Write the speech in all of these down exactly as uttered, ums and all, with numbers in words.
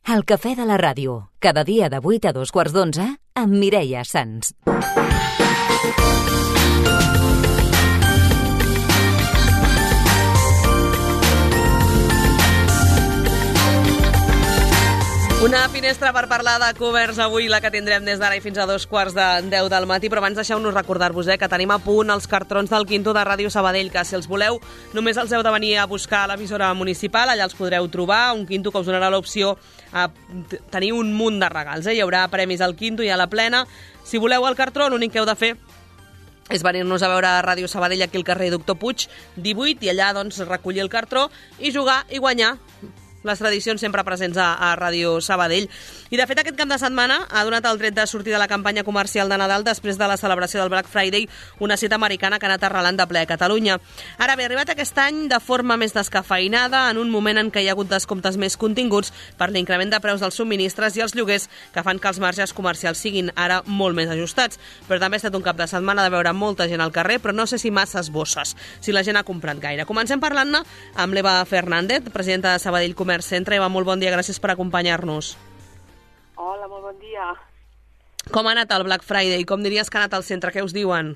El cafè de la ràdio, cada dia de vuit a dos quarts d'onze, amb Mireia Sans. Una finestra per parlar de covers avui, la que tindrem des d'ara i fins a dos quarts de deu del matí, però abans deixeu-nos recordar-vos eh, que tenim a punt els cartrons del Quinto de Ràdio Sabadell, que si els voleu només els heu de venir a buscar a l'emissora municipal, allà els podreu trobar, un Quinto que us donarà l'opció a tenir un munt de regals. Eh? Hi haurà premis al Quinto i a la plena. Si voleu el cartró, l'únic que heu de fer és venir-nos a veure a Ràdio Sabadell aquí al carrer Doctor Puig divuit i allà doncs recollir el cartró i jugar i guanyar. Les tradicions sempre presents a, a Ràdio Sabadell. I, de fet, aquest cap de setmana ha donat el tret de sortir de la campanya comercial de Nadal després de la celebració del Black Friday, una cita americana que ha anat arrelant de ple a Catalunya. Ara bé, ha arribat aquest any de forma més descafeïnada, en un moment en què hi ha hagut descomptes més continguts per l'increment de preus dels subministres i els lloguers que fan que els marges comercials siguin ara molt més ajustats. Però també ha estat un cap de setmana de veure molta gent al carrer, però no sé si masses bosses, si la gent ha comprat gaire. Comencem parlant-ne amb l'Eva Fernández, presidenta de Sabadell Comerç Centre. Eva, molt bon dia, gràcies per acompanyar-nos. Hola, molt bon dia. Com ha anat el Black Friday? Com diries que ha anat al centre? Què us diuen?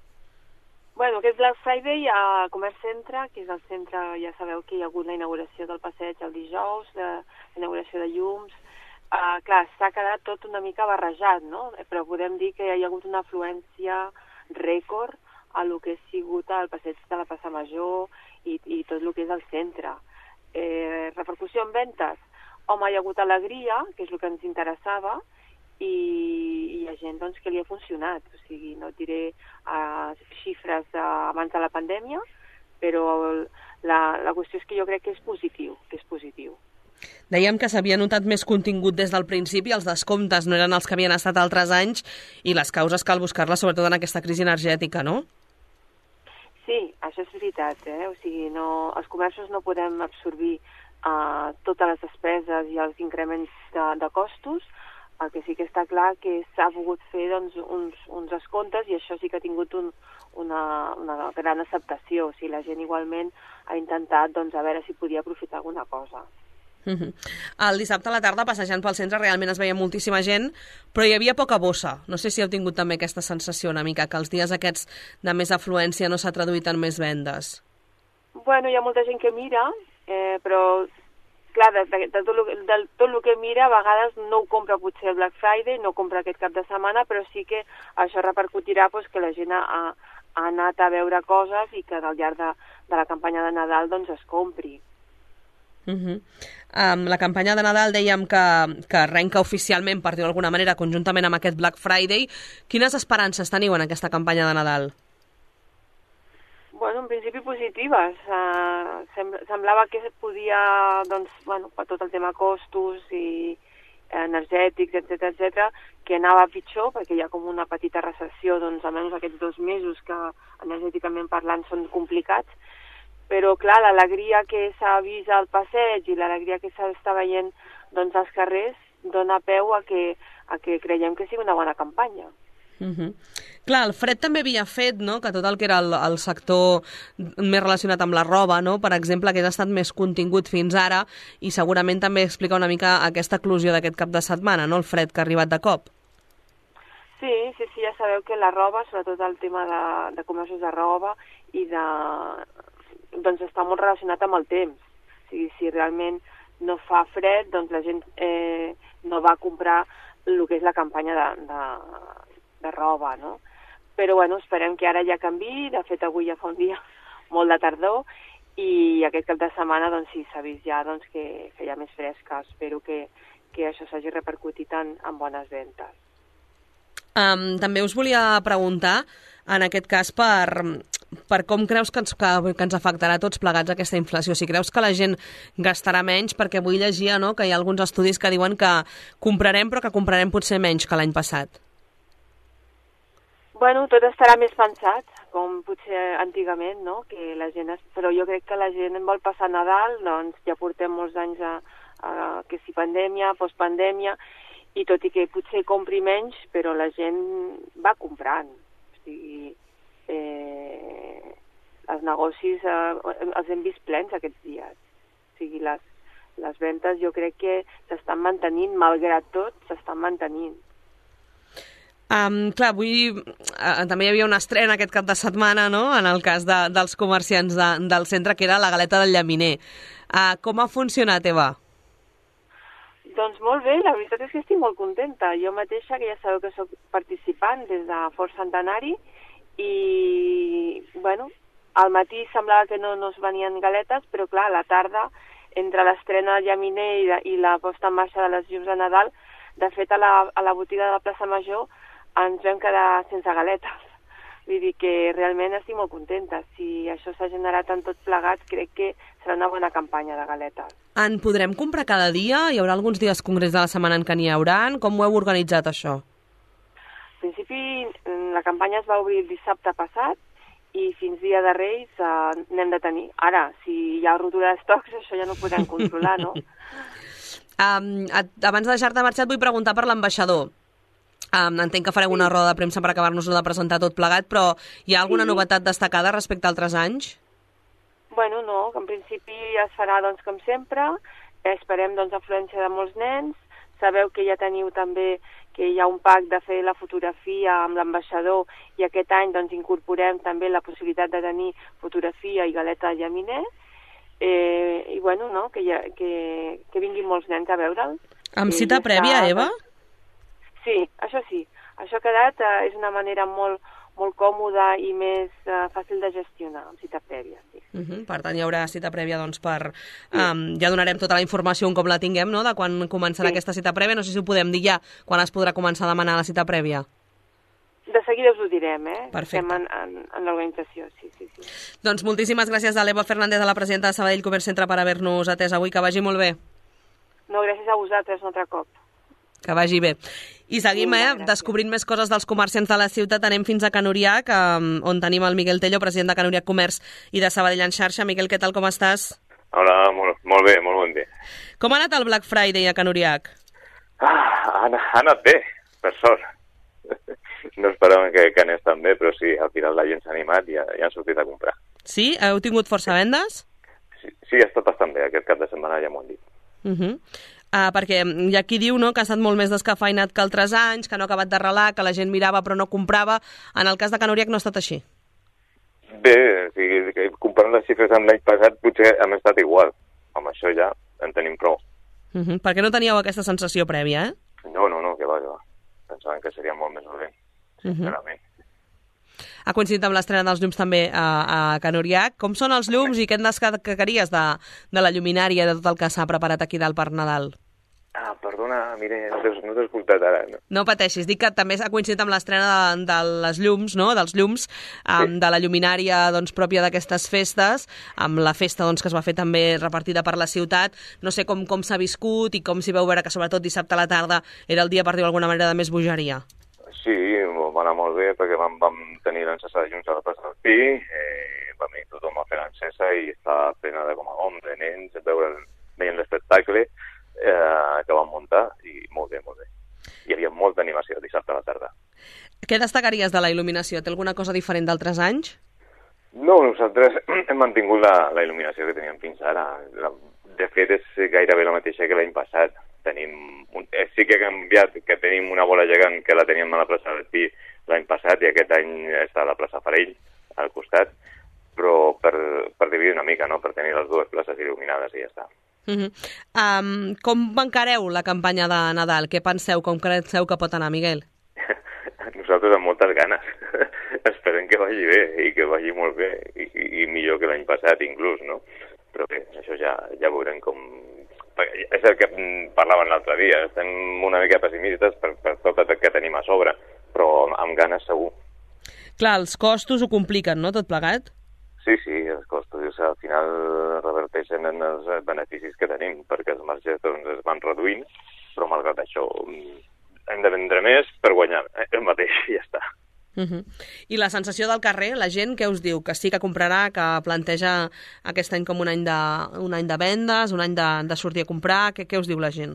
Bueno, aquest Black Friday a Comerç Centre, que és el centre, ja sabeu que hi ha hagut la inauguració del passeig el dijous, la inauguració de llums. Uh, clar, s'ha quedat tot una mica barrejat, no? Però podem dir que hi ha hagut una afluència rècord a lo que ha sigut el passeig de la Plaça Major i, i tot el que és el centre. Eh, repercussió en ventes, home, hi ha hagut alegria, que és el que ens interessava, i, i hi ha gent doncs, que li ha funcionat. O sigui, no diré uh, xifres uh, abans de la pandèmia, però la, la qüestió és que jo crec que és positiu, que és positiu. Dèiem que s'havia notat més contingut des del principi, els descomptes no eren els que havien estat altres anys, i les causes cal buscar-les sobretot en aquesta crisi energètica, no? Sí, això és veritat, eh? O sigui, no, els comerços no podem absorbir uh, totes les despeses i els increments de, de costos. El que sí que està clar que s'ha pogut fer doncs, uns, uns descomptes i això sí que ha tingut un, una, una gran acceptació. O sigui, la gent igualment ha intentat doncs, a veure si podia aprofitar alguna cosa. Uh-huh. El dissabte a la tarda, passejant pel centre, realment es veia moltíssima gent, però hi havia poca bossa. No sé si heu tingut també aquesta sensació una mica, que els dies aquests de més afluència no s'ha traduït en més vendes. Bueno, hi ha molta gent que mira, eh, però clar, de, de, de, tot lo, de tot el que mira, a vegades no ho compra potser el Black Friday, no compra aquest cap de setmana, però sí que això repercutirà pues, que la gent ha, ha anat a veure coses i que al llarg de, de la campanya de Nadal doncs, es compri. Uh-huh. Um, la campanya de Nadal dèiem que, que arrenca oficialment, per dir-ho d'alguna manera, conjuntament amb aquest Black Friday. Quines esperances teniu en aquesta campanya de Nadal? Bueno, en principi positives. Uh, sem semblava que podia, doncs, bueno, per tot el tema costos i energètics, etcètera, etcètera, que anava pitjor, perquè hi ha com una petita recessió, doncs, almenys aquests dos mesos que energèticament parlant són complicats. Però, clar, l'alegria que s'ha vist al passeig i l'alegria que s'està veient doncs, als carrers dona peu a que, a que creiem que sigui una bona campanya. Uh-huh. Clar, el fred també havia fet no? que tot el que era el, el sector més relacionat amb la roba, no? Per exemple, que ha estat més contingut fins ara i segurament també explica una mica aquesta eclosió d'aquest cap de setmana, no? El fred que ha arribat de cop. Sí, sí, sí, ja sabeu que la roba, sobretot el tema de, de comerços de roba i de... doncs està molt relacionat amb el temps. O sigui, si realment no fa fred, doncs la gent eh, no va comprar el que és la campanya de, de, de roba, no? Però, bueno, esperem que ara ja canvi. De fet, avui ja fa un dia molt de tardor i aquest cap de setmana, doncs sí, s'ha vist ja doncs, que, que hi ha més fresca. Espero que, que això s'hagi repercutit en, en bones ventes. Um, també us volia preguntar, en aquest cas, per, per com creus que ens, que, que ens afectarà a tots plegats aquesta inflació. Si creus que la gent gastarà menys, perquè avui llegia no, que hi ha alguns estudis que diuen que comprarem, però que comprarem potser menys que l'any passat. Bueno, tot estarà més pensat, com potser antigament, no? Que la gent es... Però jo crec que la gent vol passar Nadal, doncs ja portem molts anys a, a que si pandèmia, postpandèmia, i tot i que potser compri menys, però la gent va comprant. O sigui, eh, els negocis eh, els hem vist plens aquests dies. O sigui, les, les ventes jo crec que s'estan mantenint, malgrat tot, s'estan mantenint. Um, clar, avui uh, també hi havia una estrena aquest cap de setmana, no?, en el cas de, dels comerciants de, del centre, que era la galeta del llaminer. Uh, com ha funcionat, Eva? Doncs molt bé, la veritat és que estic molt contenta. Jo mateixa, que ja sabeu que sóc participant des de Fort Centenari, i, bueno, al matí semblava que no, no es venien galetes, però clar, a la tarda, entre l'estrena del llaminer i, de, i la posta en marxa de les llums de Nadal, de fet, a la, a la botiga de la plaça Major ens vam quedar sense galetes. Vull dir que realment estic molt contenta. Si això s'ha generat en tots plegats, crec que serà una bona campanya de galetes. En podrem comprar cada dia? Hi haurà alguns dies concrets de la setmana en què n'hi haurà? Com ho heu organitzat, això? En principi, la campanya es va obrir el dissabte passat i fins dia de Reis eh, n'hem de tenir. Ara, si hi ha rotura d'estocs, això ja no ho podem controlar, no? um, abans de deixar-te marxar, et vull preguntar per l'ambaixador. Um, entenc que fareu una roda de premsa per acabar-nos-ho de presentar tot plegat, però hi ha alguna sí. novetat destacada respecte a altres anys? Bueno, no, que en principi es farà doncs, com sempre, esperem doncs, afluència de molts nens, sabeu que ja teniu també que hi ha un pack de fer la fotografia amb l'ambaixador i aquest any doncs, incorporem també la possibilitat de tenir fotografia i galeta de llaminer, eh, i bueno, no, que, ha, que, que vinguin molts nens a veure'l. Amb cita prèvia, Eva? Sí, això sí. Això ha quedat, eh, és una manera molt, molt còmoda i més eh, fàcil de gestionar, amb cita prèvia, sí. Uh -huh. Per tant, hi haurà cita prèvia, doncs, per... Um, ja donarem tota la informació un cop la tinguem, no?, de quan començarà sí. aquesta cita prèvia. No sé si ho podem dir ja, quan es podrà començar a demanar la cita prèvia. De seguida us ho direm, eh? Perfecte. Estem en, en, en l'organització, sí, sí, sí. Doncs moltíssimes gràcies a l'Eva Fernández, a la presidenta de Sabadell Comerç Centre, per haver-nos atès avui. Que vagi molt bé. No, gràcies a vosaltres un altre cop. Que vagi bé. I seguim, eh, descobrint més coses dels comerciants de la ciutat. Anem fins a Can Uriac, on tenim el Miguel Tello, president de Can Uriac Comerç i de Sabadell en xarxa. Miquel, què tal, com estàs? Hola, molt, molt bé, molt bon dia. Com ha anat el Black Friday a Can Uriac? Ah, ha, ha anat bé, per sort. No esperàvem que, que anés tan bé, però sí, al final la gent s'ha animat i ja, ja han sortit a comprar. Sí? Heu tingut força vendes? Sí, sí, ha estat bastant bé, aquest cap de setmana ja m'ho han dit. Uh -huh. Uh, perquè hi ha qui diu, no?, que ha estat molt més descafeinat que altres anys, que no ha acabat de relar, que la gent mirava però no comprava. En el cas de Can Uriac no ha estat així. Bé, o sigui, comparant les xifres amb l'any passat potser hem estat igual. Amb això ja en tenim prou. Uh -huh. Perquè no teníeu aquesta sensació prèvia, eh? No, no, no, que va, que va. Pensaven que seria molt més dolent, sincerament. Uh -huh. Ha coincidit amb l'estrena dels llums també a, a Can Uriac. Com són els llums i què en destacaries de, de la lluminària i de tot el que s'ha preparat aquí dalt per Nadal? Ah, perdona, mire, no t'he no escoltat ara. No. no pateixis, dic que també ha coincidit amb l'estrena de, de les llums, no?, dels llums, um, sí. de la lluminària doncs, pròpia d'aquestes festes, amb la festa doncs, que es va fer també repartida per la ciutat. No sé com, com s'ha viscut i com s'hi veu veure que sobretot dissabte a la tarda era el dia, per dir-ho d'alguna manera, de més bogeria. Sí, va anar molt bé perquè vam, vam tenir l'encesa de llums a la plaça del Pi, eh, vam venir tothom a fer l'encesa i està plena de com a hom, de nens, veure, veient l'espectacle eh, que vam muntar i molt bé, molt bé. Hi havia molta animació dissabte a la tarda. Què destacaries de la il·luminació? Té alguna cosa diferent d'altres anys? No, nosaltres hem mantingut la, la il·luminació que teníem fins ara. La, de fet, és gairebé la mateixa que l'any passat. Tenim un, eh, sí que ha canviat, que tenim una bola gegant que la teníem a la plaça del Pi l'any passat i aquest any està a la plaça Farell, al costat, però per, per dividir una mica, no?, per tenir les dues places il·luminades i ja està. Uh -huh. um, com encareu la campanya de Nadal? Què penseu? Com penseu que pot anar, Miguel? Nosaltres amb moltes ganes. Esperem que vagi bé i que vagi molt bé i, i, i millor que l'any passat inclús, no? Però bé, això ja, ja veurem com... És el que parlaven l'altre dia, estem una mica pessimistes per, per tot el que tenim a sobre, però amb ganes segur. Clar, els costos ho compliquen, no?, tot plegat? Sí, sí, els costos, o sigui, al final reverteixen en els beneficis que tenim, perquè els marges doncs, es van reduint, però malgrat això hem de vendre més per guanyar el mateix i ja està. Uh -huh. I la sensació del carrer, la gent, què us diu? Que sí que comprarà, que planteja aquest any com un any de, un any de vendes, un any de, de sortir a comprar, què, què us diu la gent?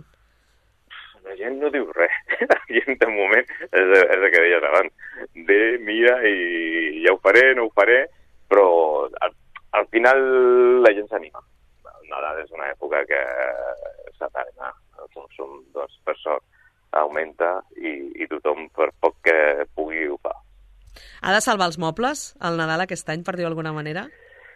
La gent no diu res. La gent, de moment, és, és el que deies abans. Ve, mira i ja ho faré, no ho faré, però al, al final la gent s'anima. Nadal és una època que s'atarna. El consum, doncs, per sort, augmenta i, i tothom, per poc que pugui, ho fa. Ha de salvar els mobles, el Nadal, aquest any, per dir-ho d'alguna manera?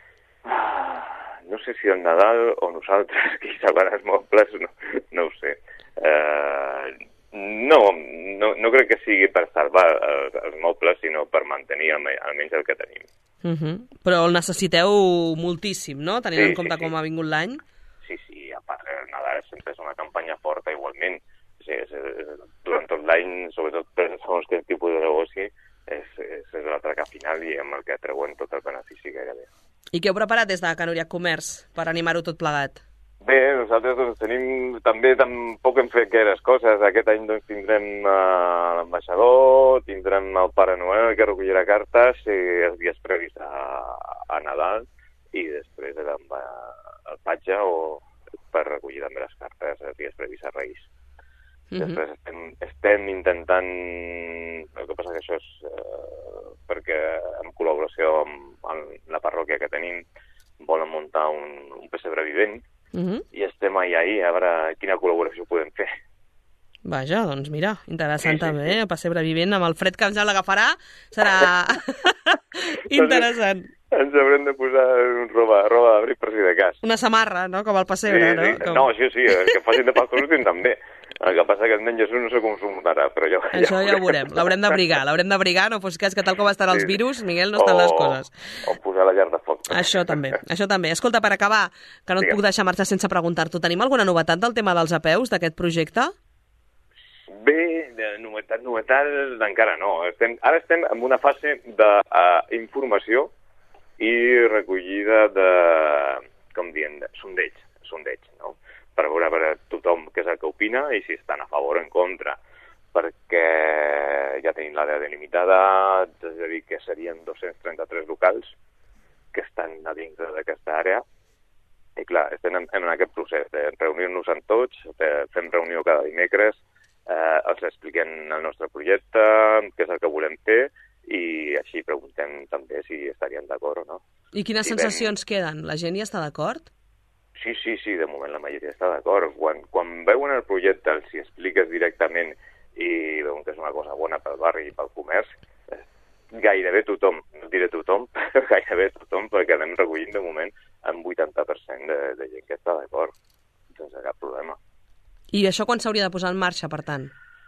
No sé si el Nadal o nosaltres, qui salvarà els mobles, no, no ho sé. Uh, no, no, no crec que sigui per salvar els, els mobles, sinó per mantenir almenys el que tenim. Uh -huh. Però el necessiteu moltíssim, no?, tenint sí, en compte sí, sí. com ha vingut l'any. Sí, sí, a part el Nadal sempre és una campanya forta igualment. Sí, és, és, durant tot l'any, sobretot per segons quin tipus de negoci, és, és, és l'atraca final i amb el que treuen tot el benefici gairebé. I què heu preparat des de Canuriac Comerç per animar-ho tot plegat? Bé, nosaltres doncs, tenim... També tampoc hem fet gaires coses. Aquest any doncs, tindrem uh, l'ambaixador, tindrem el Pare Noel que recollirà cartes i els dies previs a, a Nadal i després el, el patge o per recollir també les cartes els dies previs a Reis. Uh -huh. Després estem, estem intentant... El que passa que això és eh, perquè en col·laboració amb, amb la parròquia que tenim volen muntar un, un pessebre vivent. Uh -huh. I estem ahí, ahí, a veure quina col·laboració podem fer. Vaja, doncs mira, interessant sí, sí, també, sí. El pessebre vivent, amb el fred que ja l'agafarà, serà interessant. Ens haurem de posar roba, roba d'abric per si de cas. Una samarra, no?, com el pessebre, sí, no? Sí. Com... No, sí, sí, el que facin de pastor últim també. El que passa que el nen Jesús no sé com s'ho muntarà, però ja, això ja ho veurem. L'haurem d'abrigar, l'haurem d'abrigar, no fos cas que tal com estan els virus, Miguel, no estan o, les coses. O posar la llar de foc. Això també, això també. Escolta, per acabar, que no et puc deixar marxar sense preguntar-t'ho, tenim alguna novetat del tema dels apeus, d'aquest projecte? Bé, de novetat, novetat, encara no. Estem, ara estem en una fase d'informació uh, i recollida de, com dient, de sondeig, sondeig, no?, per veure per tothom què és el que opina i si estan a favor o en contra, perquè ja tenim l'àrea delimitada, és a dir, que serien dos-cents trenta-tres locals que estan a dintre d'aquesta àrea, i clar, estem en, en aquest procés de reunir-nos amb tots, de, fem reunió cada dimecres, eh, els expliquem el nostre projecte, què és el que volem fer, i així preguntem també si estarien d'acord o no. I quines si sensacions ben... queden? La gent hi està d'acord? Sí, sí, sí, de moment la majoria està d'acord. Quan, quan veuen el projecte, els hi expliques directament i veuen que és una cosa bona pel barri i pel comerç, eh, gairebé tothom, no diré tothom, però gairebé tothom, perquè anem recollint de moment amb vuitanta per cent de, de gent que està d'acord, sense cap problema. I això quan s'hauria de posar en marxa, per tant?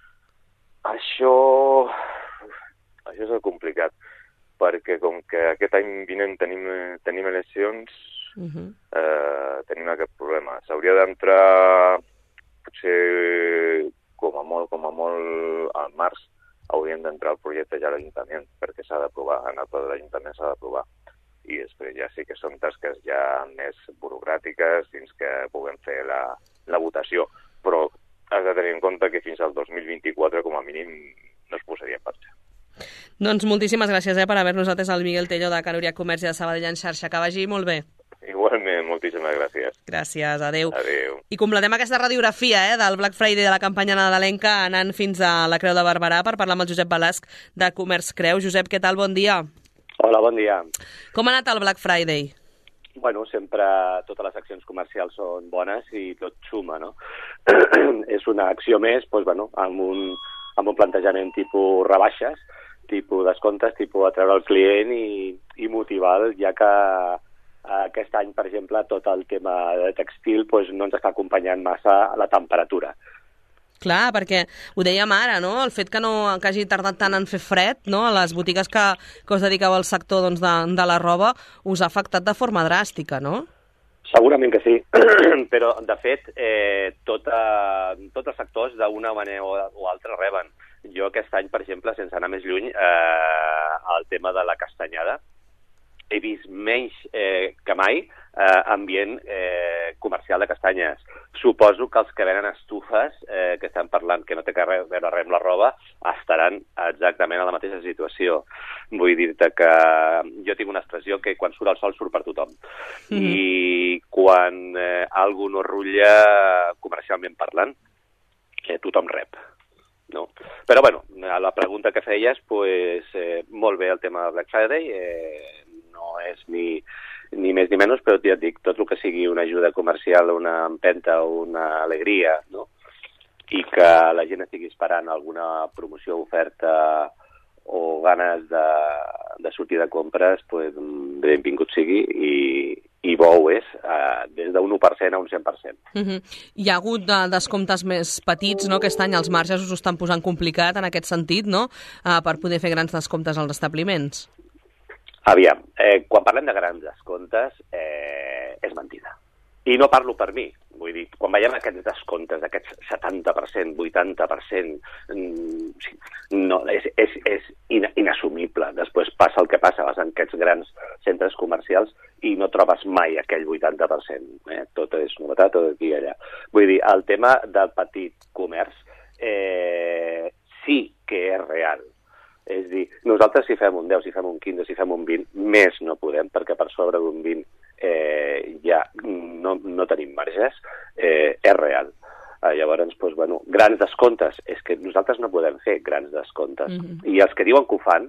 Això... Això és el complicat, perquè com que aquest any vinent tenim, tenim eleccions, Uh -huh. eh, tenim aquest problema. S'hauria d'entrar, potser com a molt, com a molt al març, hauríem d'entrar el projecte ja a l'Ajuntament, perquè s'ha d'aprovar, en el pla de l'Ajuntament s'ha d'aprovar. I després ja sí que són tasques ja més burocràtiques fins que puguem fer la, la votació. Però has de tenir en compte que fins al dos mil vint-i-quatre, com a mínim, no es posaria en marxa. Doncs moltíssimes gràcies eh, per haver-nos atès el Miguel Tello de Canuriac Comerç i de Sabadell en xarxa. Que vagi molt bé. Igualment, moltíssimes gràcies. Gràcies, adeu. Adeu. I completem aquesta radiografia eh, del Black Friday de la campanya nadalenca anant fins a la Creu de Barberà per parlar amb el Josep Balasc de Comerç Creu. Josep, què tal? Bon dia. Hola, bon dia. Com ha anat el Black Friday? Bueno, sempre totes les accions comercials són bones i tot suma, no? És una acció més, doncs, bueno, amb un, amb un plantejament tipus rebaixes, tipus descomptes, tipus atreure el client i, i motivar, ja que aquest any, per exemple, tot el tema de textil doncs, no ens està acompanyant massa a la temperatura. Clar, perquè ho dèiem ara, no? El fet que no que hagi tardat tant en fer fred, no? A les botigues que, que us dediqueu al sector doncs, de, de la roba, us ha afectat de forma dràstica, no? Segurament que sí, però de fet eh, tot, eh, tots els sectors d'una manera o, o altra reben. Jo aquest any, per exemple, sense anar més lluny, eh, el tema de la castanyada, he vist menys eh, que mai eh, ambient eh, comercial de castanyes. Suposo que els que venen estufes, eh, que estan parlant que no té que veure res amb la roba, estaran exactament a la mateixa situació. Vull dir-te que jo tinc una expressió que quan surt el sol surt per tothom. Mm. I quan eh, algú no rutlla comercialment parlant, eh, tothom rep. No? Però, bueno, a la pregunta que feies, pues, eh, molt bé el tema de Black Friday, eh, no és ni, ni més ni menys, però ja et dic, tot el que sigui una ajuda comercial, una empenta o una alegria, no? I que la gent estigui esperant alguna promoció, oferta o ganes de, de sortir de compres, pues, benvingut sigui i, i bo ho és, eh, des d'un u per cent a un cent per cent. Uh-huh. Hi ha hagut de, descomptes més petits, no? Aquest any els marges us ho estan posant complicat en aquest sentit, no? Uh, per poder fer grans descomptes als establiments. Aviam, eh, quan parlem de grans descomptes, eh, és mentida. I no parlo per mi. Vull dir, quan veiem aquests descomptes, aquests setanta per cent, vuitanta per cent, no, és, és, és inassumible. Després passa el que passa, vas en aquests grans centres comercials i no trobes mai aquell vuitanta per cent. Eh? Tot és novetat, tot aquí i allà. Vull dir, el tema del petit comerç eh, sí que és real. És dir, nosaltres si fem un deu, si fem un quinze, si fem un vint, més no podem, perquè per sobre d'un vint eh, ja no, no tenim marges, eh, és real. Eh, llavors, doncs, bueno, grans descomptes, és que nosaltres no podem fer grans descomptes. Mm-hmm. I els que diuen que ho fan,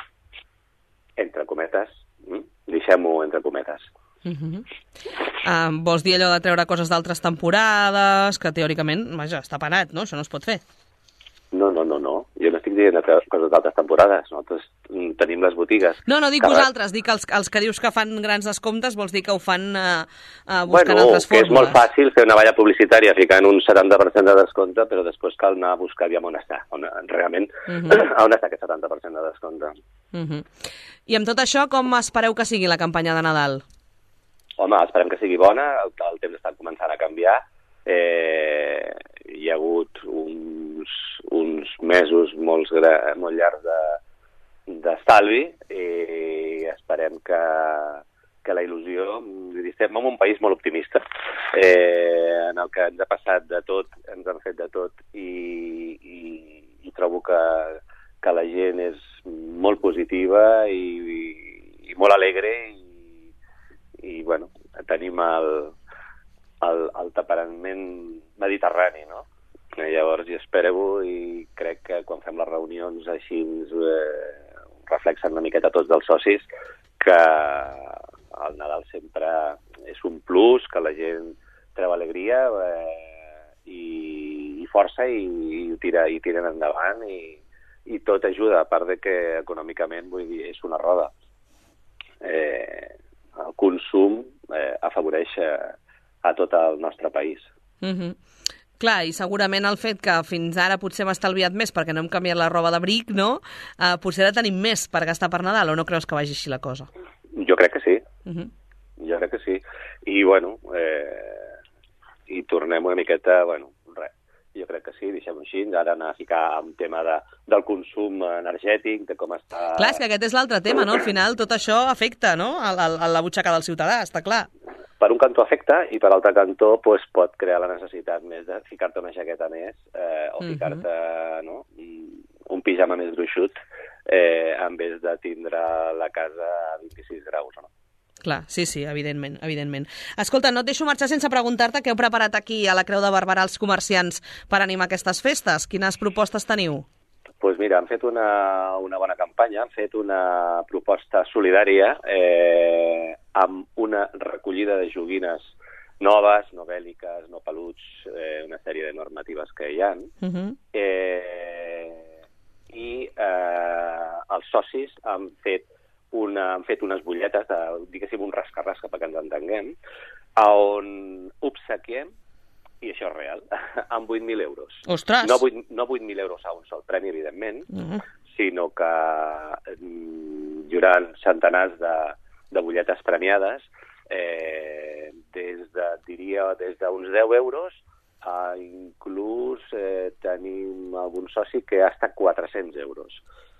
entre cometes, hm? deixem-ho entre cometes. Mm-hmm. uh, vols dir allò de treure coses d'altres temporades, que teòricament, vaja, està penat, no? Això no es pot fer. No, no, no, no. Jo no estic dient coses d'altres temporades. Nosaltres tenim les botigues. No, no dic Cada... vosaltres, dic els, els que dius que fan grans descomptes, vols dir que ho fan uh, uh, buscant bueno, altres fórmules. Bueno, que és molt fàcil fer una valla publicitària ficant un setanta per cent de descompte, però després cal anar a buscar aviam on està, on, realment, uh-huh. on està aquest setanta per cent de descompte. Uh-huh. I amb tot això, com espereu que sigui la campanya de Nadal? Home, esperem que sigui bona, el, el temps està començant a canviar. Eh, hi ha hagut uns, uns mesos molt, gra, molt llargs d'estalvi i esperem que, que la il·lusió... Estem en un país molt optimista, eh, en el que ens ha passat de tot, ens han fet de tot i, i, i trobo que, que la gent és molt positiva i, i, i molt alegre i, i bueno, tenim el... el, el temperament mediterrani, no? Llavors, jo espero i crec que quan fem les reunions així eh, reflexen una miqueta tots els socis que el Nadal sempre és un plus, que la gent treu alegria eh, i, i força i, i, tira, i tiren endavant i, i tot ajuda, a part de que econòmicament, vull dir, és una roda. Eh, el consum eh, afavoreix eh, a tot el nostre país. Mm-hmm. Clar, i segurament el fet que fins ara potser hem estalviat més perquè no hem canviat la roba d'abric, no? Uh, potser ara tenim més per gastar per Nadal, o no creus que vagi així la cosa? Jo crec que sí. Mm-hmm. Jo crec que sí. I, bueno, eh, i tornem una miqueta, bueno, res. Jo crec que sí, deixem-ho així. Ara anar a ficar en tema de, del consum energètic, de com està... Clar, és que aquest és l'altre tema, no? Al final tot això afecta, no?, a, a, a la butxaca del ciutadà, està clar. Per un cantó afecta i per l'altre cantó pues, pot crear la necessitat més de ficar-te una jaqueta més eh, o uh-huh. ficar-te no, un pijama més gruixut eh, en vez de tindre la casa a vint-i-sis graus, no? Clar, sí, sí, evidentment, evidentment. Escolta, no et deixo marxar sense preguntar-te què heu preparat aquí a la Creu de Barberà els comerciants per animar aquestes festes. Quines propostes teniu? Doncs pues mira, han fet una, una bona campanya, han fet una proposta solidària eh, amb una recollida de joguines noves, no bèl·liques, no peluts, eh, una sèrie de normatives que hi ha. Uh-huh. eh, I eh, els socis han fet, una, han fet unes butlletes, de, diguéssim un rasca-rasca perquè ens entenguem, on obsequiem, i això és real, amb vuit mil euros. Ostres! No vuit, no vuit mil euros a un sol premi, evidentment, uh-huh. sinó que hi haurà centenars de, de butlletes premiades, eh, des de, diria, des d'uns deu euros a inclús eh, tenim algun soci que ha estat quatre-cents euros.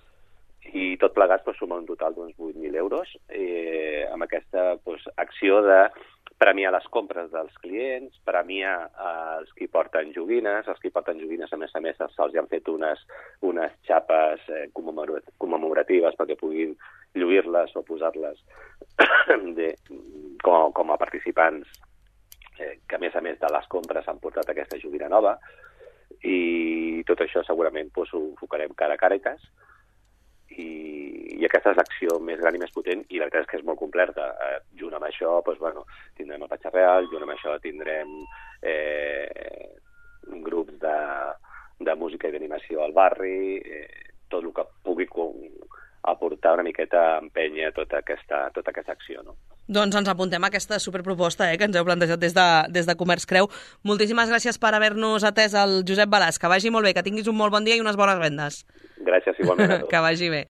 I tot plegat pues, suma un total d'uns vuit mil euros eh, amb aquesta pues, acció de premiar les compres dels clients, premiar eh, els qui porten joguines, els qui porten joguines, a més a més, se'ls han fet unes, unes xapes eh, commemoratives perquè puguin lluir-les o posar-les de, com, com a participants eh, que, a més a més de les compres, han portat aquesta joguina nova. I tot això segurament pues, ho focarem cara a Càritas i i aquesta és l'acció més gran i més potent, i la veritat és que és molt completa. Eh, junt amb això, doncs, bueno, tindrem el Patxa Real, junt amb això tindrem eh, grups de, de música i d'animació al barri, eh, tot el que pugui aportar una miqueta, empènyer tota aquesta, tota aquesta acció, no? Doncs ens apuntem a aquesta superproposta eh, que ens heu plantejat des de, des de Comerç Creu. Moltíssimes gràcies per haver-nos atès el Josep Balàs. Que vagi molt bé, que tinguis un molt bon dia i unes bones vendes. Gràcies igualment a tots. Que vagi bé.